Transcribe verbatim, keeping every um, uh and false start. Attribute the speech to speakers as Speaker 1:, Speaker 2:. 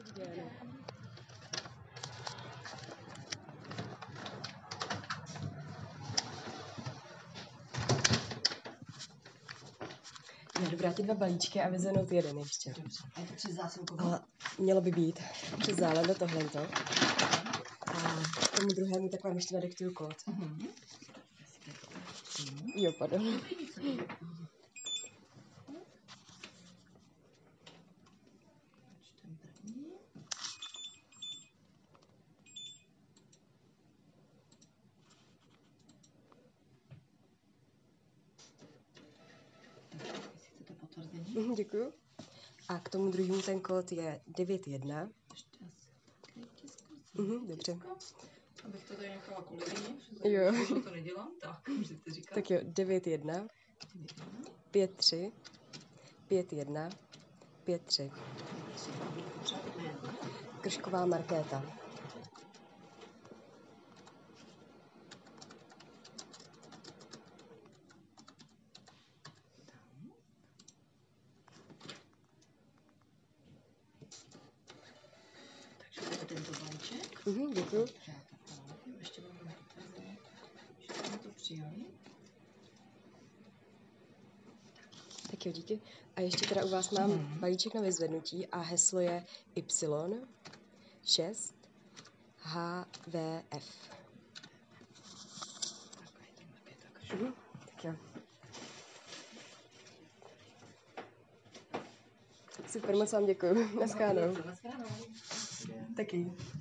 Speaker 1: Já jdu vrátit dva balíčky a vyzvednout jeden ještě.
Speaker 2: Dobře. A je to přes zásilkovou?
Speaker 1: A mělo by být přes záledo tohleto. A k tomu druhému tak vám ještě nadiktuju kód.
Speaker 2: Uh-huh.
Speaker 1: Jo, pardon. Mm, děkuju. A k tomu druhému ten kód je devět jedna. Mhm, dobře.
Speaker 2: Abych to tady nechala kolegyni,
Speaker 1: jo.
Speaker 2: protože to nedělám, tak můžete říkat.
Speaker 1: Tak jo, devět jedna, pět tři, pět jedna, pět tři. Kršková Markéta.
Speaker 2: Takže tento balíček.
Speaker 1: Mhm, děkuju.
Speaker 2: Ještě mám dotazy, že jsme to přijali.
Speaker 1: Tak jo, díky. A ještě teda u vás mám hmm. balíček na vyzvednutí a heslo je Y šest H V F. Mhm, tak jo. Super, moc vám děkuju. Naschledanou.
Speaker 2: Naschledanou.
Speaker 1: Taky.